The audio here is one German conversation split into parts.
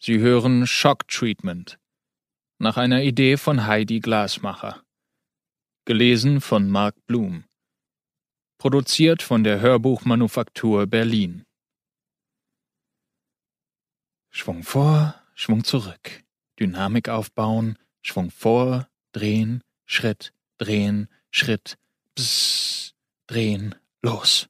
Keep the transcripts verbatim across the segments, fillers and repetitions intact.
Sie hören Shock Treatment nach einer Idee von Heidi Glasmacher. Gelesen von Mark Blum. Produziert von der Hörbuchmanufaktur Berlin. Schwung vor, Schwung zurück. Dynamik aufbauen, Schwung vor, drehen, Schritt, drehen, Schritt, bzzz, drehen, los.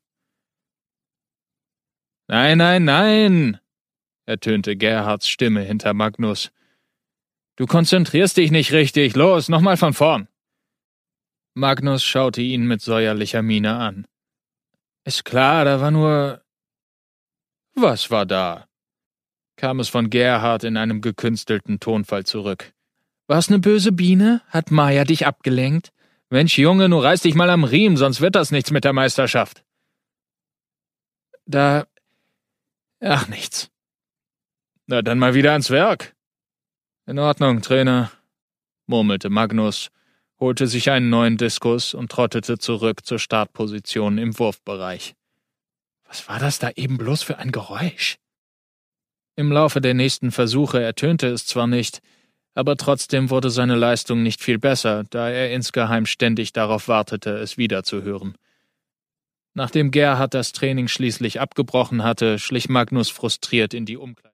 Nein, nein, nein, ertönte Gerhards Stimme hinter Magnus. Du konzentrierst dich nicht richtig, los, nochmal von vorn. Magnus schaute ihn mit säuerlicher Miene an. Ist klar, da war nur... Was war da? Kam es von Gerhard in einem gekünstelten Tonfall zurück. War's ne böse Biene? Hat Maya dich abgelenkt? Mensch, Junge, nu reiß dich mal am Riemen, sonst wird das nichts mit der Meisterschaft. Da... Ach, nichts. Na, dann mal wieder ans Werk. In Ordnung, Trainer, murmelte Magnus, holte sich einen neuen Diskus und trottete zurück zur Startposition im Wurfbereich. Was war das da eben bloß für ein Geräusch? Im Laufe der nächsten Versuche ertönte es zwar nicht, aber trotzdem wurde seine Leistung nicht viel besser, da er insgeheim ständig darauf wartete, es wiederzuhören. Nachdem Gerhard das Training schließlich abgebrochen hatte, schlich Magnus frustriert in die Umkleide.